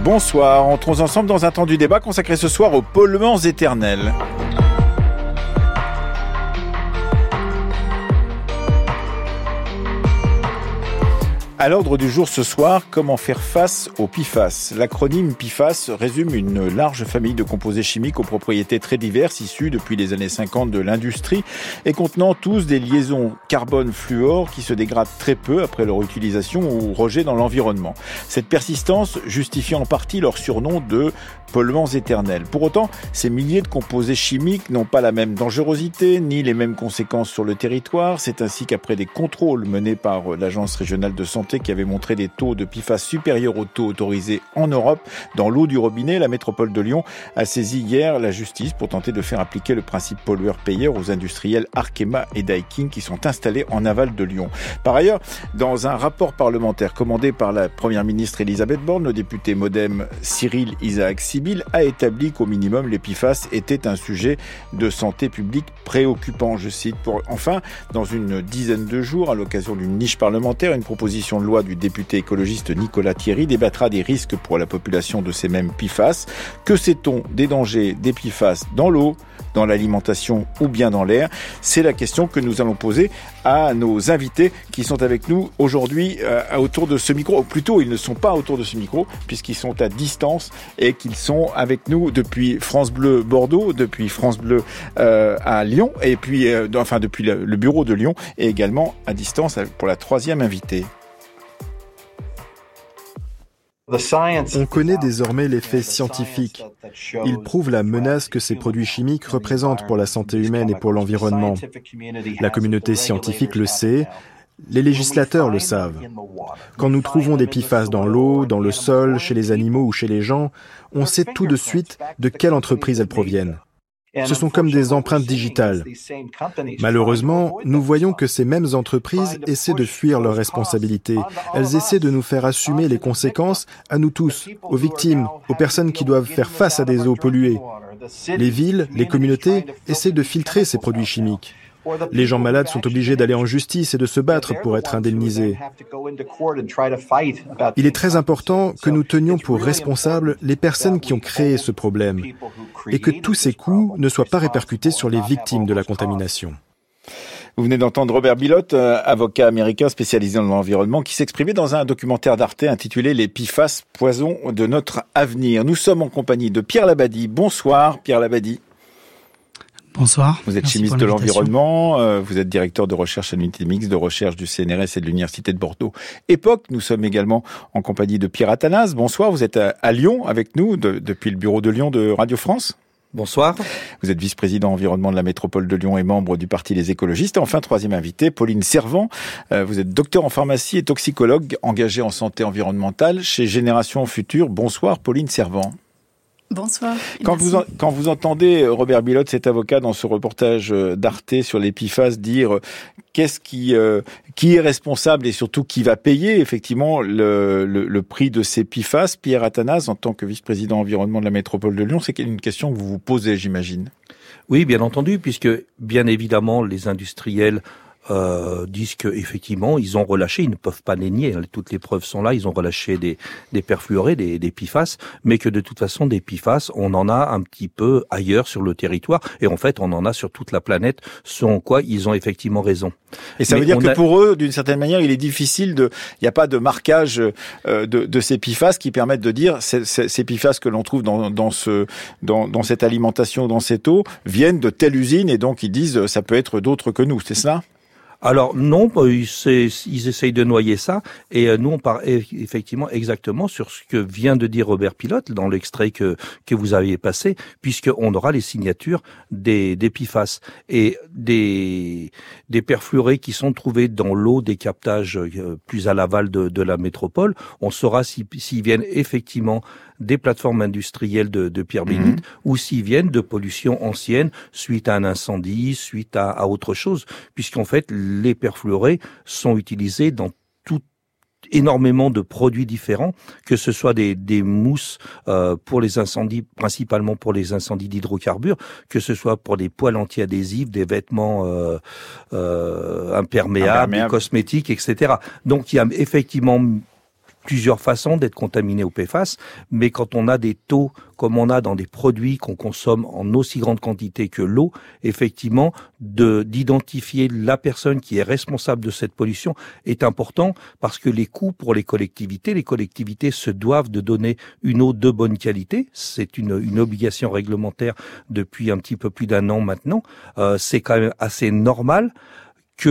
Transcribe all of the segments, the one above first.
Bonsoir, entrons ensemble dans un temps du débat consacré ce soir aux polluants éternels. À l'ordre du jour ce soir, comment faire face aux PFAS. L'acronyme PFAS résume une large famille de composés chimiques aux propriétés très diverses issus depuis les années 50 de l'industrie et contenant tous des liaisons carbone-fluor qui se dégradent très peu après leur utilisation ou rejet dans l'environnement. Cette persistance justifie en partie leur surnom de polluants éternels. Pour autant, ces milliers de composés chimiques n'ont pas la même dangerosité ni les mêmes conséquences sur le territoire. C'est ainsi qu'après des contrôles menés par l'Agence régionale de santé qui avait montré des taux de PFAS supérieurs aux taux autorisés en Europe dans l'eau du robinet, la métropole de Lyon a saisi hier la justice pour tenter de faire appliquer le principe pollueur-payeur aux industriels Arkema et Daikin qui sont installés en aval de Lyon. Par ailleurs, dans un rapport parlementaire commandé par la première ministre Elisabeth Borne, le député MoDem Cyril Isaac Sibyl a établi qu'au minimum les PFAS étaient un sujet de santé publique préoccupant, je cite. Enfin, dans une dizaine de jours, à l'occasion d'une niche parlementaire, une proposition de loi du député écologiste Nicolas Thierry débattra des risques pour la population de ces mêmes PFAS. Que sait-on des dangers des PFAS dans l'eau, dans l'alimentation ou bien dans l'air? C'est la question que nous allons poser à nos invités qui sont avec nous aujourd'hui autour de ce micro. Ou plutôt, ils ne sont pas autour de ce micro puisqu'ils sont à distance et qu'ils sont avec nous depuis France Bleu Bordeaux, depuis France Bleu à Lyon et puis depuis le bureau de Lyon et également à distance pour la troisième invitée. On connaît désormais les faits scientifiques. Ils prouvent la menace que ces produits chimiques représentent pour la santé humaine et pour l'environnement. La communauté scientifique le sait, les législateurs le savent. Quand nous trouvons des PFAS dans l'eau, dans le sol, chez les animaux ou chez les gens, on sait tout de suite de quelle entreprise elles proviennent. Ce sont comme des empreintes digitales. Malheureusement, nous voyons que ces mêmes entreprises essaient de fuir leurs responsabilités. Elles essaient de nous faire assumer les conséquences à nous tous, aux victimes, aux personnes qui doivent faire face à des eaux polluées. Les villes, les communautés essaient de filtrer ces produits chimiques. Les gens malades sont obligés d'aller en justice et de se battre pour être indemnisés. Il est très important que nous tenions pour responsables les personnes qui ont créé ce problème et que tous ces coûts ne soient pas répercutés sur les victimes de la contamination. Vous venez d'entendre Robert Billotte, avocat américain spécialisé dans l'environnement, qui s'exprimait dans un documentaire d'Arte intitulé « Les PFAS, poison de notre avenir ». Nous sommes en compagnie de Pierre Labadie. Bonsoir Pierre Labadie. Bonsoir. Vous êtes chimiste de l'environnement, vous êtes directeur de recherche à l'unité mixte de recherche du CNRS et de l'Université de Bordeaux. Époque, nous sommes également en compagnie de Pierre Athanase. Bonsoir, vous êtes à Lyon avec nous, depuis le bureau de Lyon de Radio France. Bonsoir. Vous êtes vice-président environnement de la métropole de Lyon et membre du Parti Les Écologistes. Enfin, troisième invité, Pauline Servan. Vous êtes docteur en pharmacie et toxicologue engagée en santé environnementale chez Génération Future. Bonsoir, Pauline Servan. Bonsoir. Quand vous entendez Robert Billotte, cet avocat, dans ce reportage d'Arte sur les PFAS, dire qui est responsable et surtout qui va payer effectivement le prix de ces PFAS, Pierre Athanase, en tant que vice-président environnement de la métropole de Lyon, c'est une question que vous vous posez, j'imagine. Oui, bien entendu, puisque bien évidemment les industriels disent que effectivement ils ont relâché, ils ne peuvent pas les nier, toutes les preuves sont là, ils ont relâché des perfluorés, des PFAS, mais que de toute façon des PFAS, on en a un petit peu ailleurs sur le territoire, et en fait on en a sur toute la planète, selon quoi ils ont effectivement raison. Et ça veut dire que pour eux, d'une certaine manière, il est difficile il n'y a pas de marquage de ces PFAS qui permettent de dire ces PFAS que l'on trouve dans cette alimentation, dans cette eau, viennent de telle usine, et donc ils disent ça peut être d'autres que nous, c'est cela ? Alors non, ils essayent de noyer ça, et nous on part effectivement exactement sur ce que vient de dire Robert Billotte dans l'extrait que vous aviez passé, puisqu'on aura les signatures des PFAS et des perfluorés qui sont trouvés dans l'eau des captages plus à l'aval de la métropole. On saura s'ils viennent effectivement des plateformes industrielles de pierre bénite ou s'ils viennent de pollution ancienne suite à un incendie, suite à autre chose, puisqu'en fait les perfluorés sont utilisés dans énormément de produits différents, que ce soit des mousses pour les incendies, principalement pour les incendies d'hydrocarbures, que ce soit pour des poêles anti-adhésifs, des vêtements imperméables, des cosmétiques, etc. Donc il y a effectivement plusieurs façons d'être contaminé au PFAS, mais quand on a des taux comme on a dans des produits qu'on consomme en aussi grande quantité que l'eau, effectivement, d'identifier la personne qui est responsable de cette pollution est important parce que les coûts pour les collectivités se doivent de donner une eau de bonne qualité. C'est une obligation réglementaire depuis un petit peu plus d'un an maintenant. C'est quand même assez normal que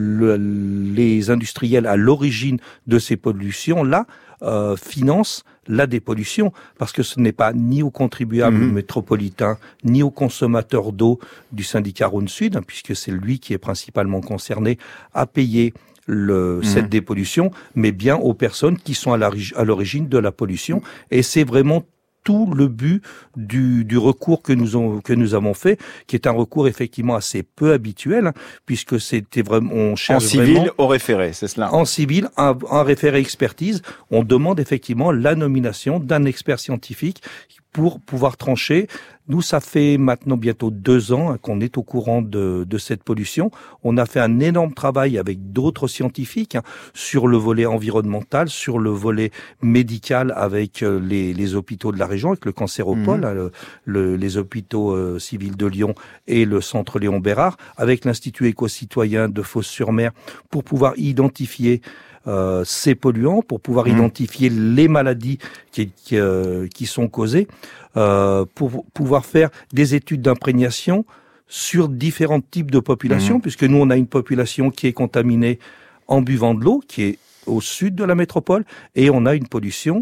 les industriels à l'origine de ces pollutions-là financent la dépollution, parce que ce n'est pas ni aux contribuables métropolitains, ni aux consommateurs d'eau du syndicat Rhône-Sud, hein, puisque c'est lui qui est principalement concerné à payer cette dépollution, mais bien aux personnes qui sont à l'origine de la pollution. Et c'est vraiment tout le but du recours que nous avons fait, qui est un recours effectivement assez peu habituel, hein, puisque c'était vraiment, on cherche en civil vraiment, au référé, c'est cela. En civil, un référé expertise, on demande effectivement la nomination d'un expert scientifique pour pouvoir trancher. Nous, ça fait maintenant bientôt 2 ans qu'on est au courant de cette pollution. On a fait un énorme travail avec d'autres scientifiques sur le volet environnemental, sur le volet médical avec les hôpitaux de la région, avec le Cancéropole, les hôpitaux civils de Lyon et le centre Léon Bérard, avec l'Institut éco-citoyen de Fos-sur-Mer, pour pouvoir identifier ces polluants, pour pouvoir identifier les maladies qui sont causées, pour pouvoir faire des études d'imprégnation sur différents types de populations, puisque nous, on a une population qui est contaminée en buvant de l'eau, qui est au sud de la métropole, et on a une population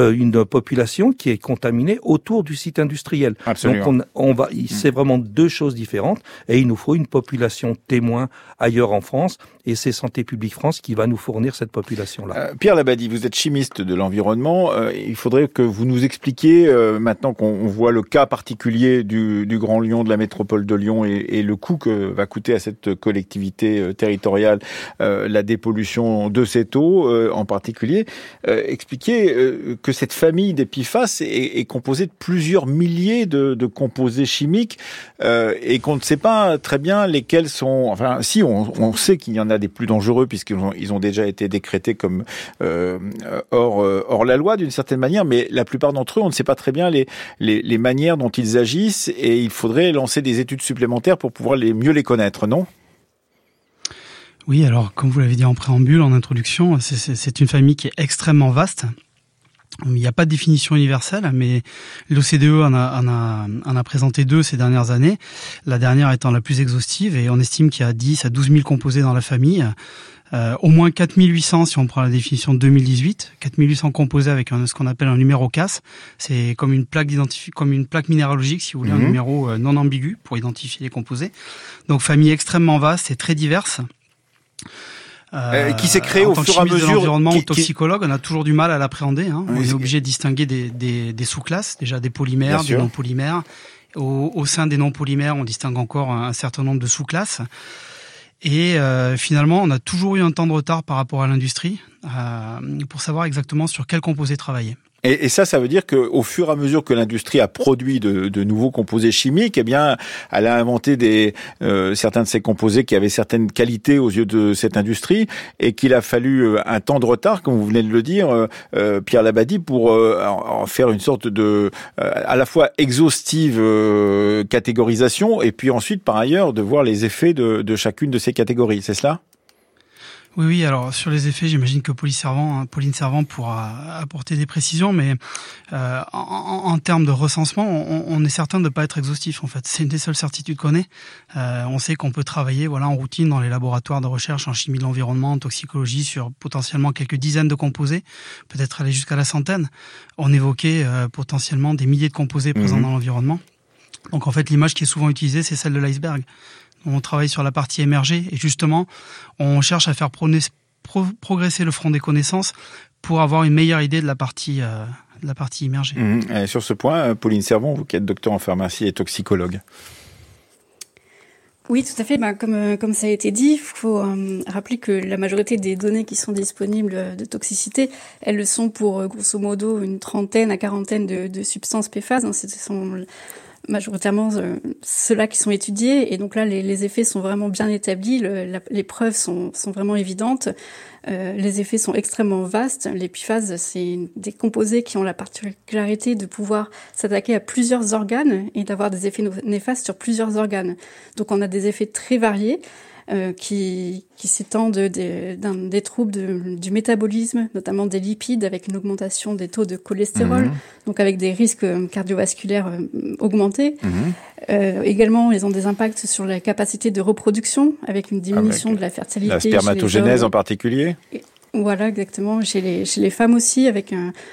qui est contaminée autour du site industriel. Absolument. Donc c'est vraiment 2 choses différentes, et il nous faut une population témoin ailleurs en France, et c'est Santé publique France qui va nous fournir cette population-là. Pierre Labadie, vous êtes chimiste de l'environnement. Il faudrait que vous nous expliquiez, maintenant qu'on voit le cas particulier du Grand Lyon, de la métropole de Lyon, et le coût que va coûter à cette collectivité territoriale la dépollution de cette eau en particulier. Expliquez que cette famille des PFAS est composée de plusieurs milliers de composés chimiques et qu'on ne sait pas très bien lesquels sont... Enfin, si, on sait qu'il y en a des plus dangereux puisqu'ils ont déjà été décrétés comme hors la loi d'une certaine manière, mais la plupart d'entre eux, on ne sait pas très bien les manières dont ils agissent et il faudrait lancer des études supplémentaires pour pouvoir mieux les connaître, non ? Oui, alors comme vous l'avez dit en préambule, en introduction, c'est une famille qui est extrêmement vaste. Il n'y a pas de définition universelle, mais l'OCDE en a présenté 2 ces dernières années, la dernière étant la plus exhaustive, et on estime qu'il y a 10 à 12 000 composés dans la famille, au moins 4800 si on prend la définition de 2018, 4800 composés avec ce qu'on appelle un numéro CAS, c'est comme une plaque minéralogique, si vous voulez, un numéro non ambigu pour identifier les composés. Donc famille extrêmement vaste et très diverse. Qui s'est créé au fur et à mesure. De l'environnement ou toxicologue, on a toujours du mal à l'appréhender. Hein. On est obligé de distinguer des sous-classes, déjà des polymères, des non-polymères. Au sein des non-polymères, on distingue encore un certain nombre de sous-classes. Et finalement, on a toujours eu un temps de retard par rapport à l'industrie pour savoir exactement sur quel composé travailler. Et ça veut dire qu'au fur et à mesure que l'industrie a produit de nouveaux composés chimiques, eh bien, elle a inventé certains de ces composés qui avaient certaines qualités aux yeux de cette industrie, et qu'il a fallu un temps de retard, comme vous venez de le dire, Pierre Labadie, pour en faire une sorte de à la fois exhaustive catégorisation, et puis ensuite, par ailleurs, de voir les effets de chacune de ces catégories. C'est cela ? Oui, alors sur les effets, j'imagine que Pauline Servant pourra apporter des précisions, mais en termes de recensement, on est certain de ne pas être exhaustif en fait. C'est une des seules certitudes qu'on ait. On sait qu'on peut travailler en routine dans les laboratoires de recherche en chimie de l'environnement, en toxicologie, sur potentiellement quelques dizaines de composés, peut-être aller jusqu'à la centaine. On évoquait potentiellement des milliers de composés présents dans l'environnement. Donc en fait, l'image qui est souvent utilisée, c'est celle de l'iceberg. On travaille sur la partie émergée et justement, on cherche à faire progresser le front des connaissances pour avoir une meilleure idée de la partie immergée. Et sur ce point, Pauline Servant, vous qui êtes docteur en pharmacie et toxicologue. Oui, tout à fait. Comme ça a été dit, il faut rappeler que la majorité des données qui sont disponibles de toxicité, elles le sont pour grosso modo une trentaine à quarantaine de substances PFAS. Ce sont majoritairement ceux-là qui sont étudiés, et donc là les effets sont vraiment bien établis, les preuves sont vraiment évidentes, les effets sont extrêmement vastes. Les PFAS, c'est des composés qui ont la particularité de pouvoir s'attaquer à plusieurs organes et d'avoir des effets néfastes sur plusieurs organes. Donc on a des effets très variés qui s'étendent des troubles du métabolisme, notamment des lipides, avec une augmentation des taux de cholestérol, donc avec des risques cardiovasculaires augmentés. Également, ils ont des impacts sur la capacité de reproduction, avec une diminution de la fertilité. La spermatogénèse en particulier. Voilà, exactement. Chez les femmes aussi, avec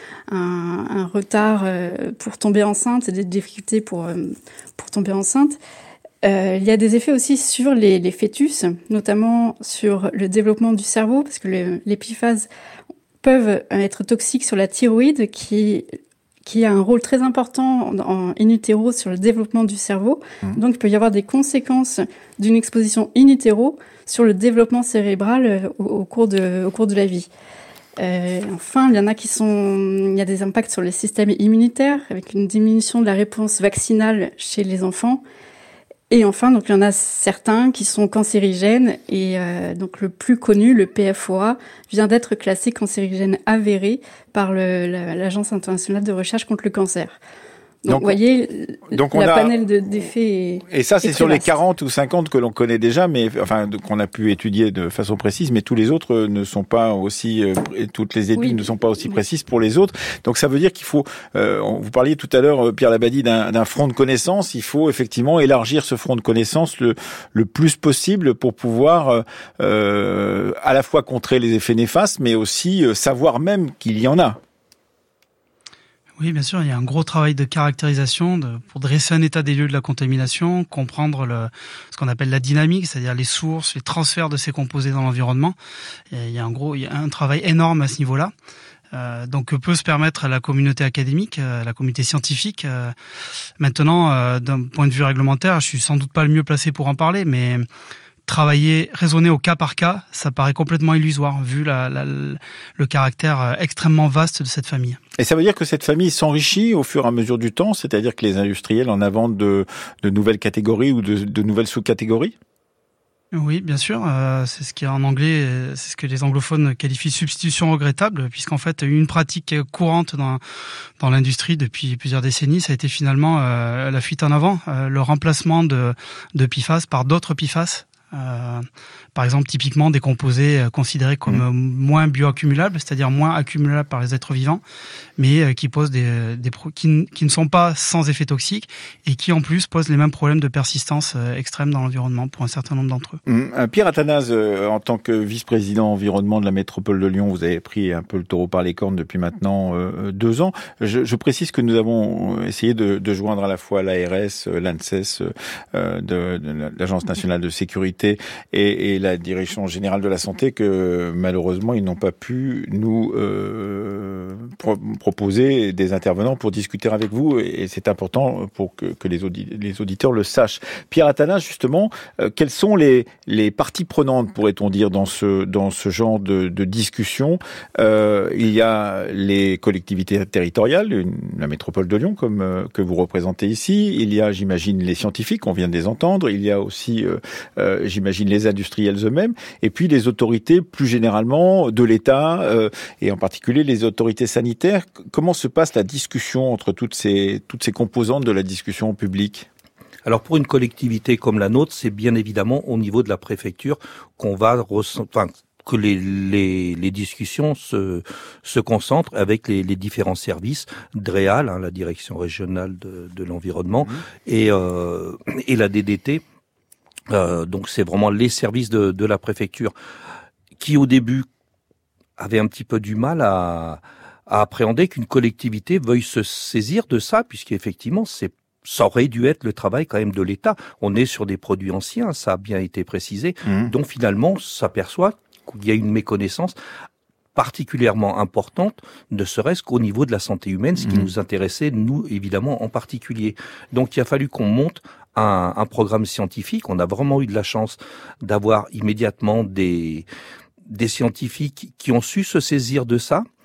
un retard pour tomber enceinte et des difficultés pour tomber enceinte. Il y a des effets aussi sur les fœtus, notamment sur le développement du cerveau, parce que les PFAS peuvent être toxiques sur la thyroïde, qui a un rôle très important in utero sur le développement du cerveau. Donc, il peut y avoir des conséquences d'une exposition in utero sur le développement cérébral au cours de la vie. Enfin, il y a des impacts sur le système immunitaire, avec une diminution de la réponse vaccinale chez les enfants. Et enfin, donc il y en a certains qui sont cancérigènes, et donc le plus connu, le PFOA, vient d'être classé cancérigène avéré par l'Agence internationale de recherche contre le cancer. Donc vous voyez, panel d'effets et ça, c'est sur les 40 ou 50 que l'on connaît déjà, mais enfin qu'on a pu étudier de façon précise, mais tous les autres ne sont pas aussi, toutes les études ne sont pas aussi précises pour les autres. Donc ça veut dire qu'il faut, vous parliez tout à l'heure, Pierre Labadie, d'un front de connaissances. Il faut effectivement élargir ce front de connaissances le plus possible pour pouvoir à la fois contrer les effets néfastes, mais aussi savoir même qu'il y en a. Oui, bien sûr, il y a un gros travail de caractérisation pour dresser un état des lieux de la contamination, comprendre ce qu'on appelle la dynamique, c'est-à-dire les sources, les transferts de ces composés dans l'environnement. Et il y a un travail énorme à ce niveau-là. Donc que peut se permettre la communauté académique, la communauté scientifique. Maintenant, d'un point de vue réglementaire, je suis sans doute pas le mieux placé pour en parler, mais raisonner au cas par cas, ça paraît complètement illusoire vu le caractère extrêmement vaste de cette famille. Et ça veut dire que cette famille s'enrichit au fur et à mesure du temps, c'est-à-dire que les industriels en inventent de nouvelles catégories ou de nouvelles sous-catégories ? Oui, bien sûr. C'est ce qui est en anglais, c'est ce que les anglophones qualifient de substitution regrettable, puisqu'en fait, une pratique courante dans l'industrie depuis plusieurs décennies, ça a été finalement la fuite en avant, le remplacement de PFAS par d'autres PFAS. Par exemple, typiquement des composés considérés comme moins bioaccumulables, c'est-à-dire moins accumulables par les êtres vivants, mais qui posent qui ne sont pas sans effet toxique et qui en plus posent les mêmes problèmes de persistance extrême dans l'environnement pour un certain nombre d'entre eux. Pierre Athanase, en tant que vice-président environnement de la métropole de Lyon, vous avez pris un peu le taureau par les cornes depuis maintenant 2 ans. Je précise que nous avons essayé de joindre à la fois l'ARS, l'ANSES, de l'Agence nationale de sécurité et la Direction générale de la santé, que malheureusement ils n'ont pas pu nous proposer des intervenants pour discuter avec vous, et c'est important pour que les auditeurs le sachent. Pierre Athanase, justement, quelles sont les parties prenantes, pourrait-on dire, dans ce genre de discussion? Il y a les collectivités territoriales, la métropole de Lyon comme que vous représentez ici. Il y a, j'imagine, les scientifiques, on vient de les entendre. Il y a aussi, j'imagine, les industriels eux-mêmes, et puis les autorités plus généralement de l'État, et en particulier les autorités sanitaires. Comment se passe la discussion entre toutes ces composantes de la discussion publique ? Alors pour une collectivité comme la nôtre, c'est bien évidemment au niveau de la préfecture qu'on va que les discussions se concentrent avec les différents services, DREAL, la Direction régionale de l'environnement, et la DDT. Donc c'est vraiment les services de la préfecture qui au début avaient un petit peu du mal à appréhender qu'une collectivité veuille se saisir de ça, puisqu'effectivement ça aurait dû être le travail quand même de l'État. On est sur des produits anciens, ça a bien été précisé. Donc finalement, on s'aperçoit qu'il y a une méconnaissance particulièrement importante, ne serait-ce qu'au niveau de la santé humaine, ce qui nous intéressait, nous, évidemment, en particulier. Donc il a fallu qu'on monte un programme scientifique. On a vraiment eu de la chance d'avoir immédiatement des scientifiques qui ont su se saisir de ça,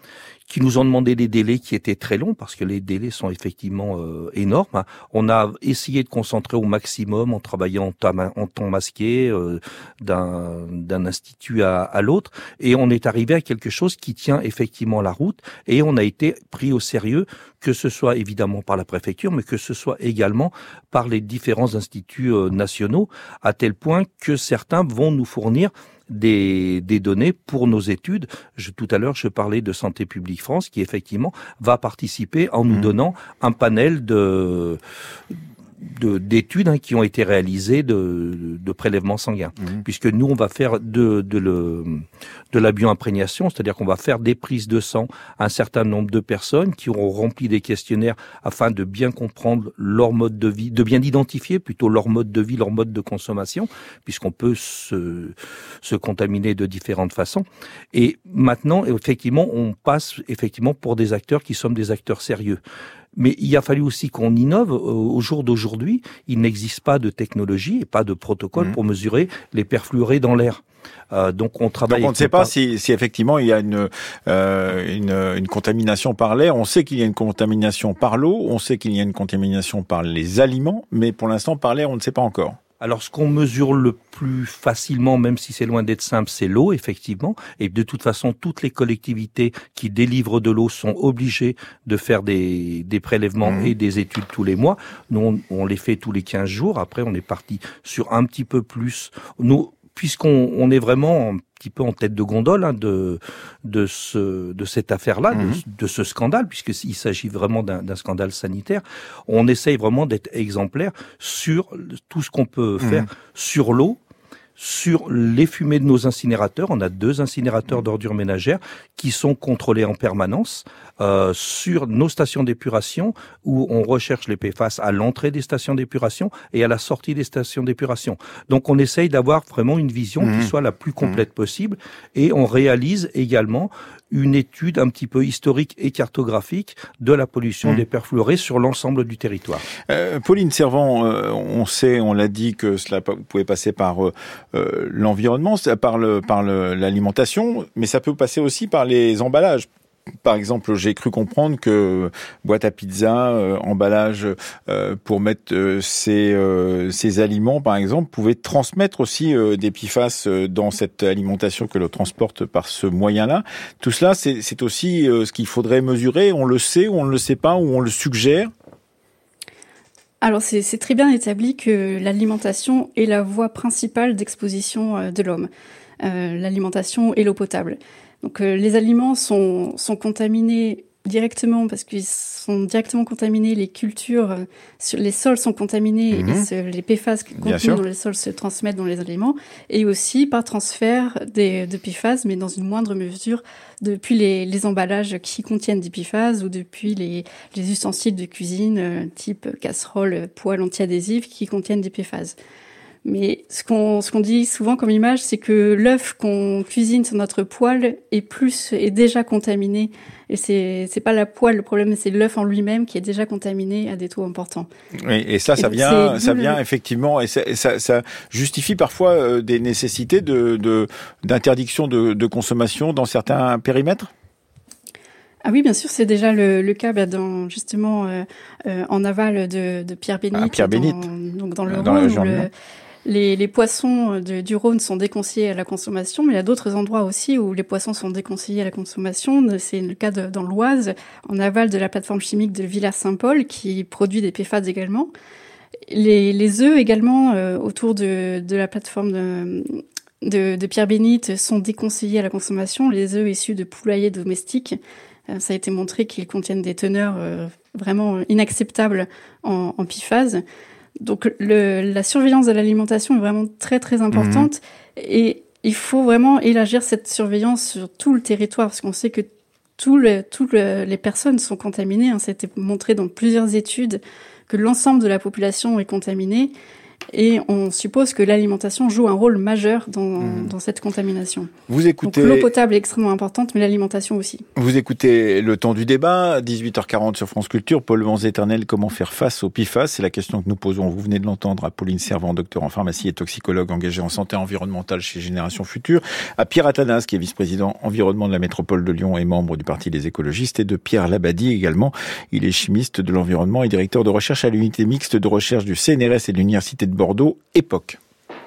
qui nous ont demandé des délais qui étaient très longs, parce que les délais sont effectivement énormes. On a essayé de concentrer au maximum en travaillant en temps masqué d'un institut à l'autre, et on est arrivé à quelque chose qui tient effectivement la route, et on a été pris au sérieux, que ce soit évidemment par la préfecture, mais que ce soit également par les différents instituts nationaux, à tel point que certains vont nous fournir des données pour nos études. Tout à l'heure, je parlais de Santé publique France, qui effectivement va participer en nous donnant un panel d'études qui ont été réalisées de prélèvements sanguins, puisque nous on va faire de la bioimprégnation, c'est-à-dire qu'on va faire des prises de sang à un certain nombre de personnes qui auront rempli des questionnaires afin de bien comprendre leur mode de vie, de bien identifier plutôt leur mode de vie, leur mode de consommation, puisqu'on peut se contaminer de différentes façons. Et maintenant, effectivement, on passe effectivement pour des acteurs qui sont des acteurs sérieux. Mais il a fallu aussi qu'on innove. Au jour d'aujourd'hui, il n'existe pas de technologie et pas de protocole pour mesurer les perfluorés dans l'air. Donc on travaille. Donc on ne sait pas si effectivement il y a une contamination par l'air. On sait qu'il y a une contamination par l'eau. On sait qu'il y a une contamination par les aliments. Mais pour l'instant, par l'air, on ne sait pas encore. Alors, ce qu'on mesure le plus facilement, même si c'est loin d'être simple, c'est l'eau, effectivement. Et de toute façon, toutes les collectivités qui délivrent de l'eau sont obligées de faire des prélèvements et des études tous les mois. Nous, on les fait tous les 15 jours. Après, on est parti sur un petit peu plus. Nous, puisqu'on est vraiment un petit peu en tête de gondole de cette affaire-là, de ce scandale, puisqu'il s'agit vraiment d'un scandale sanitaire, on essaye vraiment d'être exemplaire sur tout ce qu'on peut faire sur l'eau, sur les fumées de nos incinérateurs. On a 2 incinérateurs d'ordures ménagères qui sont contrôlés en permanence, sur nos stations d'épuration où on recherche les PFAS à l'entrée des stations d'épuration et à la sortie des stations d'épuration. Donc on essaye d'avoir vraiment une vision qui soit la plus complète possible, et on réalise également une étude un petit peu historique et cartographique de la pollution des perfluorés sur l'ensemble du territoire. Pauline Servan, on l'a dit que cela pouvait passer par l'environnement, par l'alimentation, mais ça peut passer aussi par les emballages. Par exemple, j'ai cru comprendre que boîte à pizza, emballage pour mettre ces aliments, par exemple, pouvaient transmettre aussi des PFAS dans cette alimentation que l'on transporte par ce moyen-là. Tout cela, c'est aussi ce qu'il faudrait mesurer. On le sait, ou on ne le sait pas, ou on le suggère. Alors c'est très bien établi que l'alimentation est la voie principale d'exposition de l'homme. L'alimentation et l'eau potable. Donc les aliments sont contaminés directement parce qu'ils sont directement contaminés, les cultures, les sols sont contaminés et les PFAS contenus dans les sols se transmettent dans les aliments, et aussi par transfert de PFAS, mais dans une moindre mesure depuis les emballages qui contiennent des PFAS ou depuis les ustensiles de cuisine type casserole, poêle anti-adhésif qui contiennent des PFAS. Mais ce qu'on dit souvent comme image, c'est que l'œuf qu'on cuisine sur notre poêle est déjà contaminé. Et c'est pas la poêle le problème, c'est l'œuf en lui-même qui est déjà contaminé à des taux importants. Oui, et ça vient effectivement, et ça justifie parfois des nécessités d'interdiction de consommation dans certains périmètres. Ah oui, bien sûr, c'est déjà le cas en aval de Pierre-Bénite. Donc dans le Rhône, les poissons du Rhône sont déconseillés à la consommation, mais il y a d'autres endroits aussi où les poissons sont déconseillés à la consommation. C'est le cas dans l'Oise, en aval de la plateforme chimique de Villers-Saint-Paul, qui produit des PFAS également. Les œufs également autour de la plateforme de Pierre-Bénite sont déconseillés à la consommation. Les œufs issus de poulaillers domestiques, ça a été montré qu'ils contiennent des teneurs vraiment inacceptables en PFAS. Donc la surveillance de l'alimentation est vraiment très très importante, et il faut vraiment élargir cette surveillance sur tout le territoire, parce qu'on sait que toutes les personnes sont contaminées. Ça a été montré dans plusieurs études que l'ensemble de la population est contaminée, et on suppose que l'alimentation joue un rôle majeur dans cette contamination. Vous écoutez... Donc l'eau potable est extrêmement importante, mais l'alimentation aussi. Vous écoutez Le Temps du débat, 18h40 sur France Culture. Paul Éternel, comment faire face au PFAS? C'est la question que nous posons. Vous venez de l'entendre à Pauline Servan, docteur en pharmacie et toxicologue engagée en santé environnementale chez Génération Future, à Pierre Athanas, qui est vice-président environnement de la métropole de Lyon et membre du Parti des écologistes, et de Pierre Labadie également. Il est chimiste de l'environnement et directeur de recherche à l'unité mixte de recherche du CNRS et de l'Université de Bordeaux, EPOC.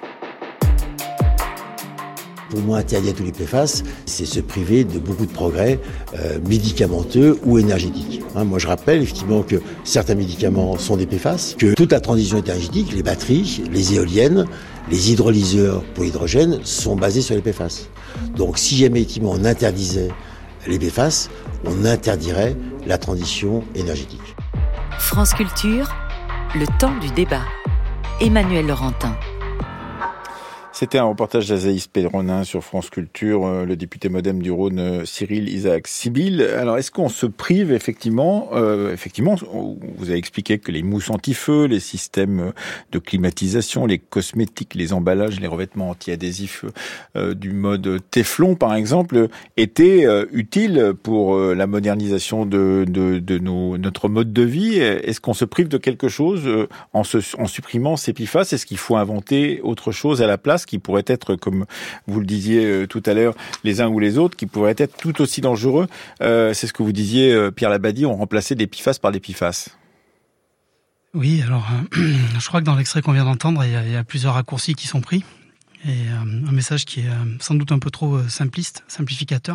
Pour moi, interdire tous les PFAS, c'est se priver de beaucoup de progrès médicamenteux ou énergétiques. Moi, je rappelle effectivement que certains médicaments sont des PFAS, que toute la transition énergétique, les batteries, les éoliennes, les hydrolyseurs pour l'hydrogène sont basés sur les PFAS. Donc, si jamais effectivement on interdisait les PFAS, on interdirait la transition énergétique. France Culture, le temps du débat. Emmanuel Laurentin. C'était un reportage d'Azaïs Pelleronin sur France Culture, le député MoDem du Rhône, Cyril Isaac Sibyl. Alors, est-ce qu'on se prive effectivement, vous avez expliqué que les mousses anti-feu, les systèmes de climatisation, les cosmétiques, les emballages, les revêtements anti-adhésifs du mode Teflon, par exemple, étaient utiles pour la modernisation de notre mode de vie. Est-ce qu'on se prive de quelque chose en supprimant ces PFAS? Est-ce qu'il faut inventer autre chose à la place qui pourraient être, comme vous le disiez tout à l'heure, les uns ou les autres, qui pourraient être tout aussi dangereux? C'est ce que vous disiez, Pierre Labadie, on remplaçait des PFAS par des PFAS. Oui, alors je crois que dans l'extrait qu'on vient d'entendre, il y a plusieurs raccourcis qui sont pris, et un message qui est sans doute un peu trop simplificateur.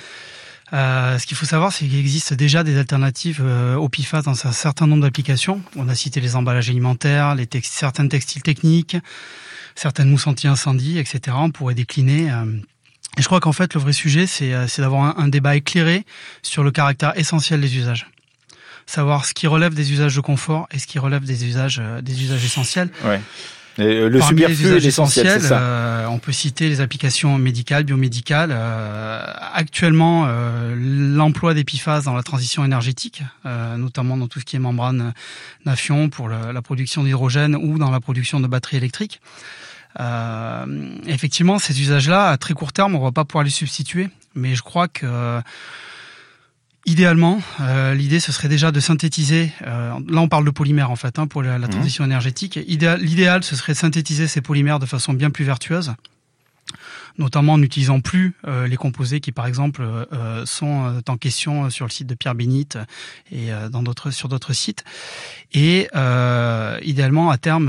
Ce qu'il faut savoir, c'est qu'il existe déjà des alternatives aux PFAS dans un certain nombre d'applications. On a cité les emballages alimentaires, certains textiles techniques, certaines mousses anti-incendie, etc. On pourrait décliner. Et je crois qu'en fait, le vrai sujet, c'est d'avoir un débat éclairé sur le caractère essentiel des usages. Savoir ce qui relève des usages de confort et ce qui relève des usages essentiels. Ouais. Le superflu est l'essentiel, c'est ça. On peut citer les applications médicales, biomédicales. Actuellement, l'emploi des PFAS dans la transition énergétique, notamment dans tout ce qui est membrane Nafion pour la production d'hydrogène ou dans la production de batteries électriques. Effectivement, ces usages-là, à très court terme, on va pas pouvoir les substituer. Mais je crois que idéalement, l'idée ce serait déjà de synthétiser. Là, on parle de polymères en fait pour la transition énergétique. L'idéal, ce serait de synthétiser ces polymères de façon bien plus vertueuse, notamment en n'utilisant plus les composés qui, par exemple, sont en question sur le site de Pierre Bénite et sur d'autres sites. Et idéalement, à terme,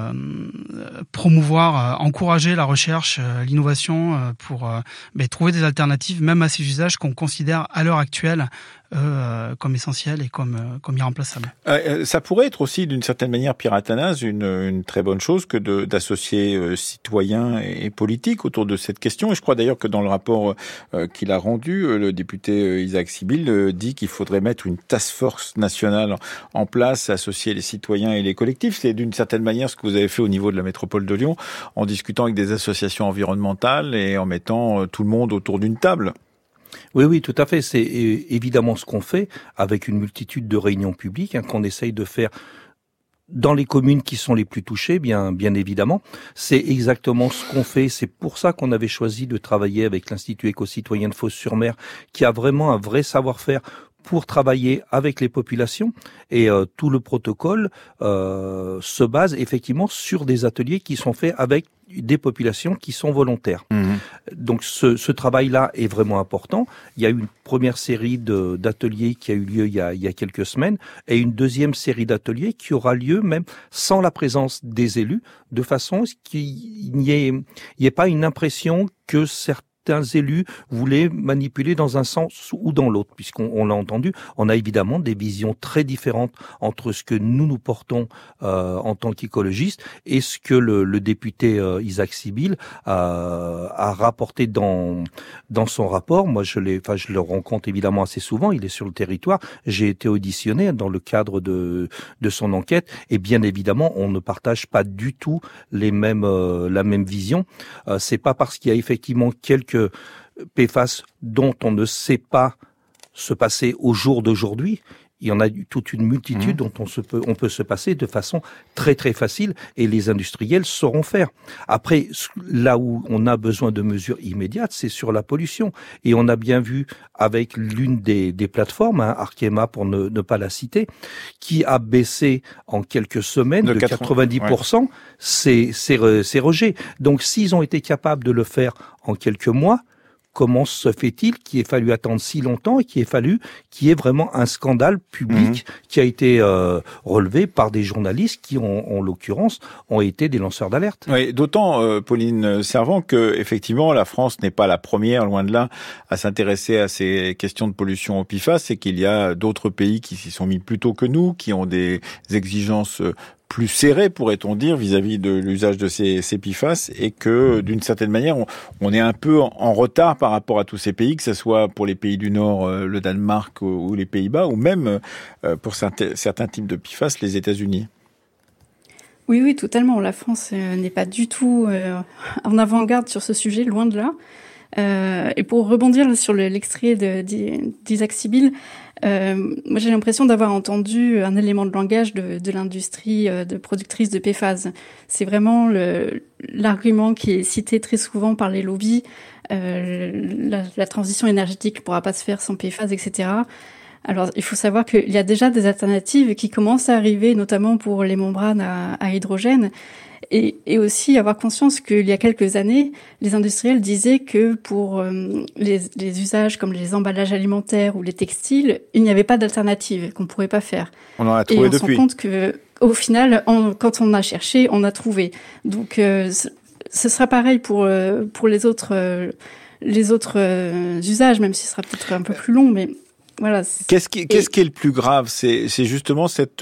promouvoir, encourager la recherche, l'innovation pour trouver des alternatives, même à ces usages qu'on considère à l'heure actuelle comme essentiel et comme irremplaçable. Ça pourrait être aussi d'une certaine manière, Pierre Athanas, une très bonne chose que d'associer citoyens et politiques autour de cette question. Et je crois d'ailleurs que dans le rapport qu'il a rendu, le député Isaac Sibyl dit qu'il faudrait mettre une task force nationale en place, associer les citoyens et les collectifs. C'est d'une certaine manière ce que vous avez fait au niveau de la métropole de Lyon, en discutant avec des associations environnementales et en mettant tout le monde autour d'une table. Oui, tout à fait. C'est évidemment ce qu'on fait avec une multitude de réunions publiques qu'on essaye de faire dans les communes qui sont les plus touchées, bien évidemment. C'est exactement ce qu'on fait. C'est pour ça qu'on avait choisi de travailler avec l'Institut éco-citoyen de Fos-sur-Mer, qui a vraiment un vrai savoir-faire pour travailler avec les populations, et tout le protocole se base effectivement sur des ateliers qui sont faits avec des populations qui sont volontaires. Donc ce travail-là est vraiment important. Il y a eu une première série d'ateliers qui a eu lieu il y a quelques semaines, et une deuxième série d'ateliers qui aura lieu même sans la présence des élus, de façon à ce qu'il n'y ait pas une impression que certains élus voulaient manipuler dans un sens ou dans l'autre, puisqu'on l'a entendu, on a évidemment des visions très différentes entre ce que nous portons en tant qu'écologistes et ce que le député Isaac Sibyl a rapporté dans son rapport. Moi, je le rencontre évidemment assez souvent, il est sur le territoire, j'ai été auditionné dans le cadre de son enquête, et bien évidemment, on ne partage pas du tout la même vision. C'est pas parce qu'il y a effectivement quelques PFAS dont on ne sait pas se passer au jour d'aujourd'hui Il y en a toute une multitude dont on peut se passer de façon très très facile et les industriels sauront faire. Après, là où on a besoin de mesures immédiates, c'est sur la pollution. Et on a bien vu avec l'une des plateformes, Arkema pour ne pas la citer, qui a baissé en quelques semaines de 90% ses rejets. Donc s'ils ont été capables de le faire en quelques mois, comment se fait-il qu'il ait fallu attendre si longtemps et qu'il y ait vraiment un scandale public qui a été relevé par des journalistes qui, en l'occurrence, ont été des lanceurs d'alerte. Oui, d'autant, Pauline Servan, que effectivement la France n'est pas la première, loin de là, à s'intéresser à ces questions de pollution au PFAS, et qu'il y a d'autres pays qui s'y sont mis plus tôt que nous, qui ont des exigences plus serré, pourrait-on dire, vis-à-vis de l'usage de ces PFAS, et que, d'une certaine manière, on est un peu en retard par rapport à tous ces pays, que ce soit pour les pays du Nord, le Danemark ou les Pays-Bas, ou même pour certains types de PFAS, les États-Unis. Oui, totalement. La France n'est pas du tout en avant-garde sur ce sujet, loin de là. Et pour rebondir sur l'extrait d'Isaac Sybille, moi j'ai l'impression d'avoir entendu un élément de langage de l'industrie de productrice de PFAS. C'est vraiment l'argument qui est cité très souvent par les lobbies. La transition énergétique ne pourra pas se faire sans PFAS, etc. Alors, il faut savoir qu'il y a déjà des alternatives qui commencent à arriver, notamment pour les membranes à hydrogène. Et aussi avoir conscience qu'il y a quelques années, les industriels disaient que pour les usages comme les emballages alimentaires ou les textiles, il n'y avait pas d'alternative, qu'on ne pourrait pas faire. On en a trouvé depuis. Et on se rend compte que, au final, quand on a cherché, on a trouvé. Donc, ce sera pareil pour les autres usages, même si ce sera peut-être un peu plus long, mais voilà. Qu'est-ce qui est le plus grave? C'est justement cette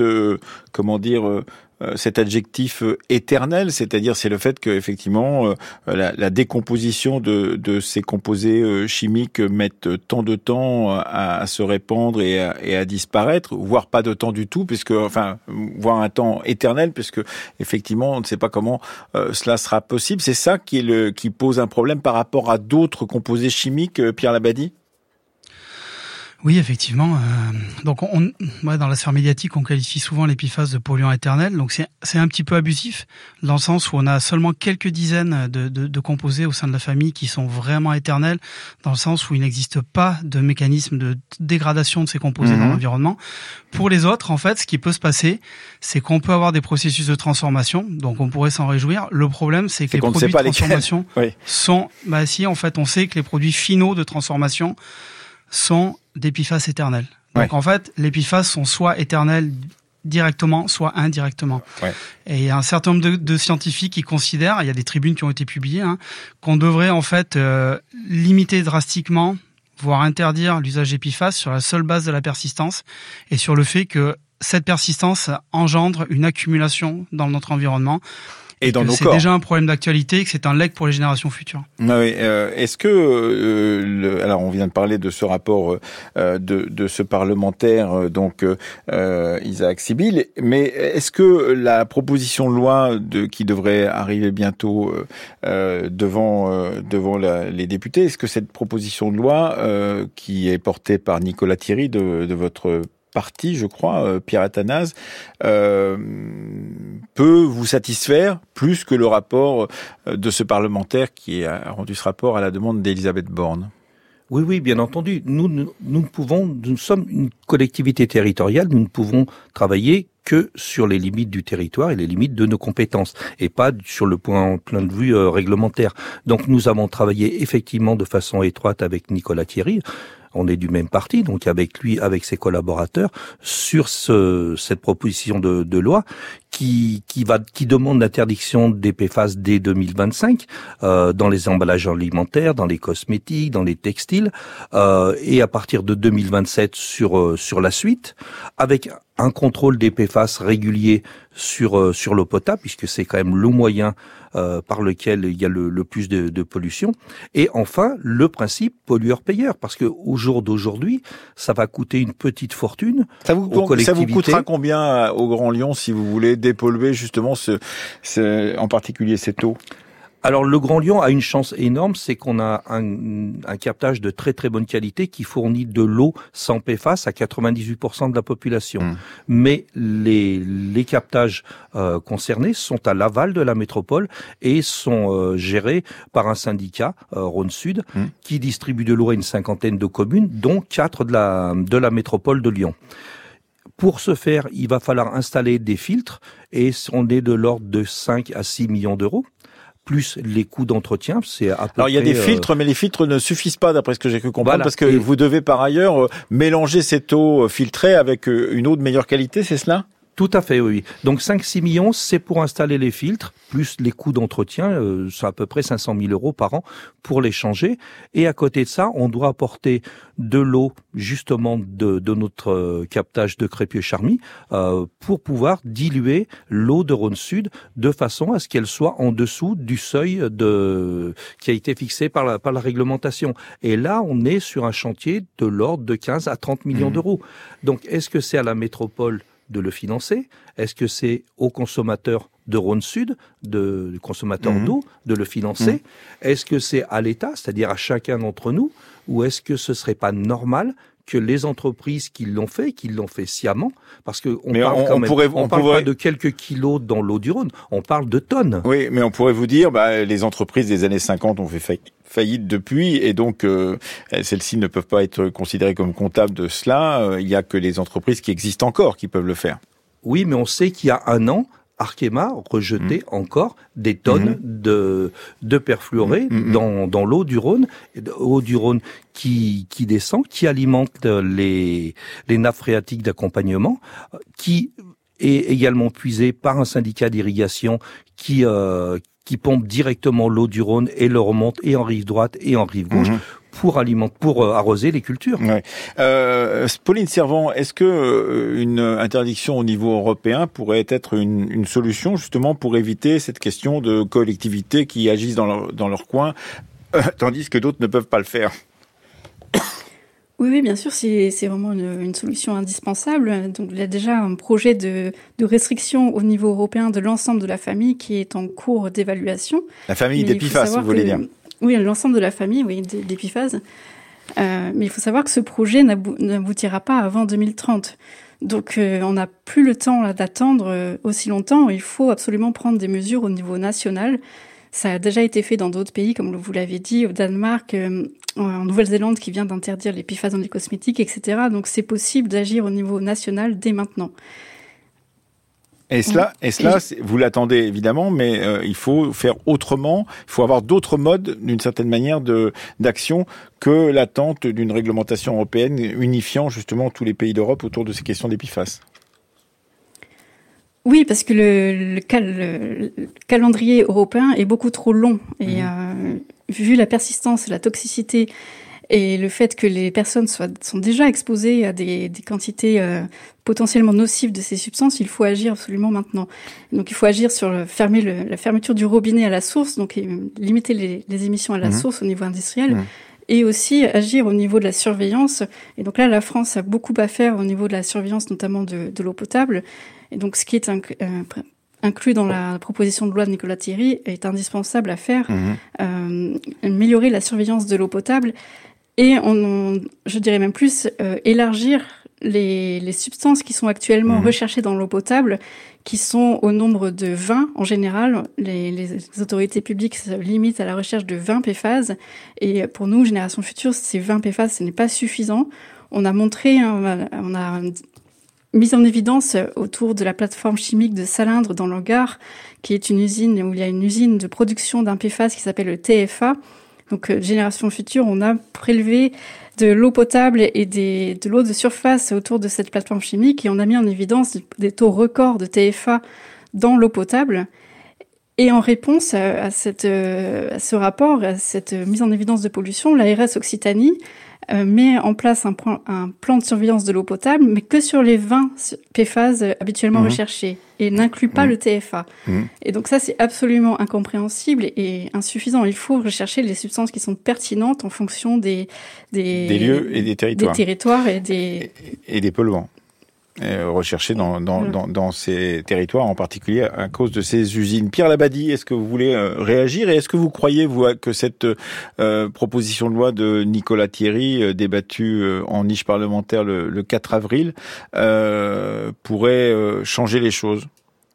cet adjectif éternel, c'est-à-dire c'est le fait que effectivement la décomposition de ces composés chimiques mettent tant de temps à se répandre et à disparaître, voire pas de temps du tout, voire un temps éternel, puisque effectivement on ne sait pas comment cela sera possible. C'est ça qui pose un problème par rapport à d'autres composés chimiques, Pierre Labadie? Oui, effectivement. Donc, dans la sphère médiatique, on qualifie souvent les PFAS de polluants éternels. Donc, c'est un petit peu abusif, dans le sens où on a seulement quelques dizaines de composés au sein de la famille qui sont vraiment éternels, dans le sens où il n'existe pas de mécanisme de dégradation de ces composés dans l'environnement. Pour les autres, en fait, ce qui peut se passer, c'est qu'on peut avoir des processus de transformation. Donc, on pourrait s'en réjouir. Le problème, c'est que les produits de transformation sont... en fait, on sait que les produits finaux de transformation sont des PFAS éternels. Donc en fait, les PFAS sont soit éternels directement, soit indirectement. Et il y a un certain nombre de scientifiques qui considèrent, il y a des tribunes qui ont été publiées, qu'on devrait en fait limiter drastiquement, voire interdire l'usage des PFAS sur la seule base de la persistance et sur le fait que cette persistance engendre une accumulation dans notre environnement. Et dans nos corps. C'est déjà un problème d'actualité et que c'est un legs pour les générations futures. Est-ce que alors on vient de parler de ce rapport de ce parlementaire Isaac Sybille, mais est-ce que la proposition de loi qui devrait arriver bientôt devant les députés, est-ce que cette proposition de loi qui est portée par Nicolas Thierry de votre parti, je crois, Pierre Athanase, peut vous satisfaire plus que le rapport de ce parlementaire qui a rendu ce rapport à la demande d'Elisabeth Borne? Oui, bien entendu. Nous sommes une collectivité territoriale, nous ne pouvons travailler que sur les limites du territoire et les limites de nos compétences, et pas sur le point de vue réglementaire. Donc nous avons travaillé effectivement de façon étroite avec Nicolas Thierry. On est du même parti, donc avec lui, avec ses collaborateurs, sur cette proposition de loi qui demande l'interdiction des PFAS dès 2025 dans les emballages alimentaires, dans les cosmétiques, dans les textiles, et à partir de 2027 sur la suite, avec un contrôle des PFAS régulier sur l'eau potable, puisque c'est quand même le moyen par lequel il y a le plus de pollution. Et enfin, le principe pollueur-payeur, parce que au jour d'aujourd'hui, ça va coûter une petite fortune aux collectivités. Ça vous coûtera combien au Grand Lyon si vous voulez dépolluer justement en particulier cette eau? Alors le Grand Lyon a une chance énorme, c'est qu'on a un captage de très très bonne qualité qui fournit de l'eau sans PFAS à 98% de la population. Mais les captages concernés sont à l'aval de la métropole et sont gérés par un syndicat, Rhône Sud, qui distribue de l'eau à une cinquantaine de communes, dont 4 de la métropole de Lyon. Pour ce faire, il va falloir installer des filtres et on est de l'ordre de 5 à 6 millions d'euros. Plus les coûts d'entretien, c'est à peu près... Alors il y a des filtres, mais les filtres ne suffisent pas, d'après ce que j'ai cru comprendre, parce que vous devez par ailleurs mélanger cette eau filtrée avec une eau de meilleure qualité, c'est cela ? Tout à fait, oui. Donc 5-6 millions, c'est pour installer les filtres, plus les coûts d'entretien, c'est à peu près 500 000 euros par an pour les changer. Et à côté de ça, on doit apporter de l'eau, justement, de notre captage de Crépieux-Charmy, pour pouvoir diluer l'eau de Rhône Sud de façon à ce qu'elle soit en dessous du seuil qui a été fixé par la réglementation. Et là, on est sur un chantier de l'ordre de 15 à 30 millions d'euros. Donc, est-ce que c'est à la métropole de le financer? Est-ce que c'est aux consommateurs de Rhône Sud, de consommateurs d'eau, de le financer? Est-ce que c'est à l'État, c'est-à-dire à chacun d'entre nous? Ou est-ce que ce serait pas normal que les entreprises qui l'ont fait sciemment, parce que on parle pas de quelques kilos dans l'eau du Rhône, on parle de tonnes. Oui, mais on pourrait vous dire, les entreprises des années 50 ont fait faillite depuis, et donc celles-ci ne peuvent pas être considérées comme comptables de cela. Il y a que les entreprises qui existent encore qui peuvent le faire. Oui, mais on sait qu'il y a un an, Arkema rejetait encore des tonnes de perfluorés dans l'eau du Rhône, qui descend, qui alimente les nappes phréatiques d'accompagnement, qui est également puisée par un syndicat d'irrigation qui pompe directement l'eau du Rhône et le remonte et en rive droite et en rive gauche pour arroser les cultures. Ouais. Pauline Servan, est-ce que une interdiction au niveau européen pourrait être une solution justement pour éviter cette question de collectivités qui agissent dans leur coin, tandis que d'autres ne peuvent pas le faire? Oui, bien sûr, c'est vraiment une solution indispensable. Donc, il y a déjà un projet de restriction au niveau européen de l'ensemble de la famille qui est en cours d'évaluation. La famille des PFAS, vous voulez dire? Oui, l'ensemble de la famille, des PFAS. Mais il faut savoir que ce projet n'aboutira pas avant 2030. Donc, on n'a plus le temps d'attendre aussi longtemps. Il faut absolument prendre des mesures au niveau national. Ça a déjà été fait dans d'autres pays, comme vous l'avez dit, au Danemark, en Nouvelle-Zélande, qui vient d'interdire les PFAS dans les cosmétiques, etc. Donc, c'est possible d'agir au niveau national dès maintenant. Et cela, vous l'attendez évidemment, mais il faut faire autrement. Il faut avoir d'autres modes, d'une certaine manière, d'action que l'attente d'une réglementation européenne unifiant justement tous les pays d'Europe autour de ces questions des PFAS. Oui, parce que le calendrier européen est beaucoup trop long. Et vu la persistance et la toxicité et le fait que les personnes sont déjà exposées à des quantités potentiellement nocives de ces substances, il faut agir absolument maintenant. Donc il faut agir sur la fermeture du robinet à la source, donc limiter les émissions à la source au niveau industriel. Et aussi agir au niveau de la surveillance. Et donc là, la France a beaucoup à faire au niveau de la surveillance, notamment de l'eau potable. Et donc, ce qui est inclus dans la proposition de loi de Nicolas Thierry est indispensable à faire, améliorer la surveillance de l'eau potable et, je dirais même plus, élargir les substances qui sont actuellement recherchées dans l'eau potable, qui sont au nombre de 20 en général. Les autorités publiques se limitent à la recherche de 20 PFAS. Et pour nous, Génération Future, ces 20 PFAS, ce n'est pas suffisant. On a montré, on a mis en évidence autour de la plateforme chimique de Salindre dans le Gard, qui est une usine où il y a une usine de production d'un PFAS qui s'appelle le TFA. Donc, Génération Future, on a prélevé de l'eau potable et de l'eau de surface autour de cette plateforme chimique et on a mis en évidence des taux records de TFA dans l'eau potable. Et en réponse à ce rapport, à cette mise en évidence de pollution, l'ARS Occitanie met en place un plan de surveillance de l'eau potable, mais que sur les 20 PFAS habituellement recherchés, et n'inclut pas le TFA. Et donc ça, c'est absolument incompréhensible et insuffisant. Il faut rechercher les substances qui sont pertinentes en fonction des lieux et des territoires. Des territoires et des polluants. recherchés dans ces territoires, en particulier à cause de ces usines. Pierre Labadie, est-ce que vous voulez réagir et est-ce que vous croyez, vous, que cette proposition de loi de Nicolas Thierry, débattue en niche parlementaire le 4 avril, pourrait changer les choses ?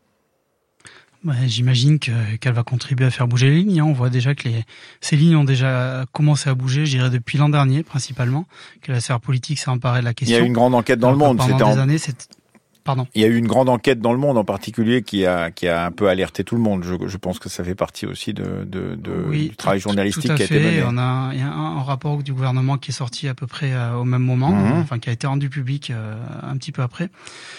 J'imagine qu'elle va contribuer à faire bouger les lignes. On voit déjà que ces lignes ont déjà commencé à bouger, je dirais depuis l'an dernier principalement, que la sphère politique s'est emparée de la question. Il y a eu une grande enquête dans le monde. Il y a eu une grande enquête dans le monde en particulier qui a un peu alerté tout le monde. Je pense que ça fait partie aussi du travail journalistique qui a été mené. Il y a un rapport du gouvernement qui est sorti à peu près au même moment, qui a été rendu public un petit peu après.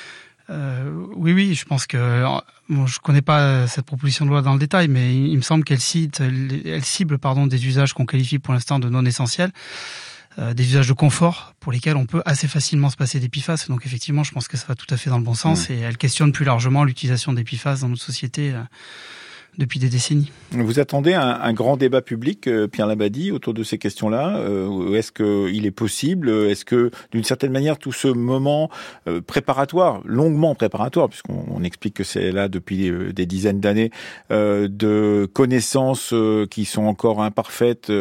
Oui, je pense que je connais pas cette proposition de loi dans le détail, mais il me semble qu'elle cible des usages qu'on qualifie pour l'instant de non essentiels, des usages de confort pour lesquels on peut assez facilement se passer des PFAS. Donc effectivement, je pense que ça va tout à fait dans le bon sens et elle questionne plus largement l'utilisation des PFAS dans notre société depuis des décennies. Vous attendez un grand débat public, Pierre Labadie, autour de ces questions-là ? Est-ce qu'il est possible ? Est-ce que, d'une certaine manière, tout ce moment préparatoire, longuement préparatoire, puisqu'on explique que c'est là depuis des dizaines d'années, de connaissances qui sont encore imparfaites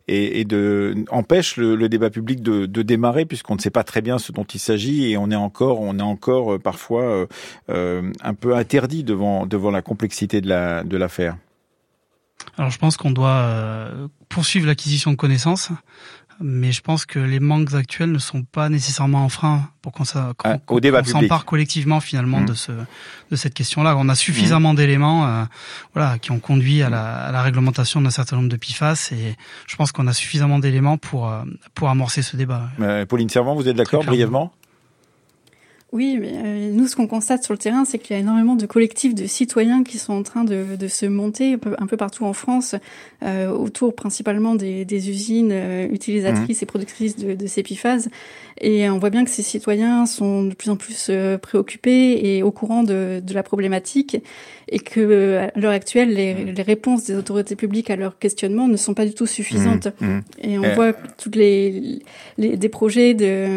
empêche le débat public de démarrer, puisqu'on ne sait pas très bien ce dont il s'agit et on est encore parfois un peu interdit devant la complexité de l'affaire. Alors je pense qu'on doit poursuivre l'acquisition de connaissances, mais je pense que les manques actuels ne sont pas nécessairement un frein pour qu'on s'empare collectivement finalement de cette question-là. On a suffisamment d'éléments qui ont conduit à la réglementation d'un certain nombre de PFAS et je pense qu'on a suffisamment d'éléments pour amorcer ce débat. Pauline Servan, vous êtes d'accord brièvement ? Oui, mais nous, ce qu'on constate sur le terrain, c'est qu'il y a énormément de collectifs de citoyens qui sont en train de se monter un peu partout en France, autour principalement des usines utilisatrices et productrices de ces PFAS. Et on voit bien que ces citoyens sont de plus en plus préoccupés et au courant de la problématique, et que à l'heure actuelle, les réponses des autorités publiques à leurs questionnements ne sont pas du tout suffisantes. Et on voit toutes des projets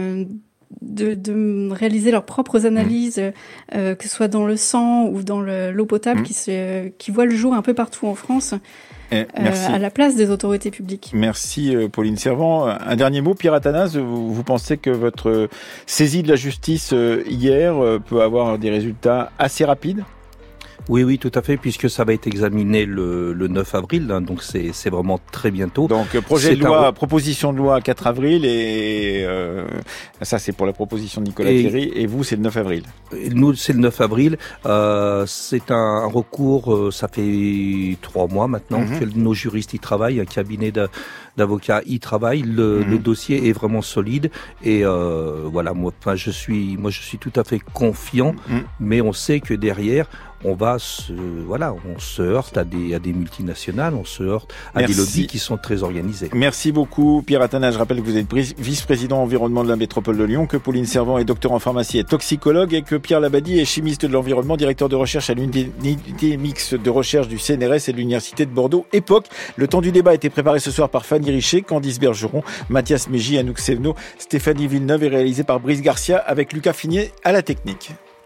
de réaliser leurs propres analyses, que ce soit dans le sang ou dans l'eau potable, qui voient le jour un peu partout en France, à la place des autorités publiques. Merci Pauline Servan. Un dernier mot, Pierre Athanase, vous pensez que votre saisie de la justice hier peut avoir des résultats assez rapides ? Oui, tout à fait, puisque ça va être examiné le 9 avril, donc c'est vraiment très bientôt. Donc proposition de loi 4 avril et ça c'est pour la proposition de Nicolas Thierry et vous c'est le 9 avril. Nous c'est le 9 avril, c'est un recours, ça fait 3 mois maintenant que nos juristes y travaillent, un cabinet d'avocats y travaille, le dossier est vraiment solide et moi je suis tout à fait confiant, mais on sait que derrière on se heurte à des multinationales, on se heurte à des lobbies qui sont très organisés. Merci beaucoup Pierre Athanase. Je rappelle que vous êtes vice-président environnement de la métropole de Lyon, que Pauline Servan est docteur en pharmacie et toxicologue et que Pierre Labadie est chimiste de l'environnement, directeur de recherche à l'unité mixte de recherche du CNRS et de l'université de Bordeaux, EPOC. Le temps du débat a été préparé ce soir par Fanny Richer, Candice Bergeron, Mathias Mégy, Anouk Sevno, Stéphanie Villeneuve et réalisé par Brice Garcia avec Lucas Finier à la technique.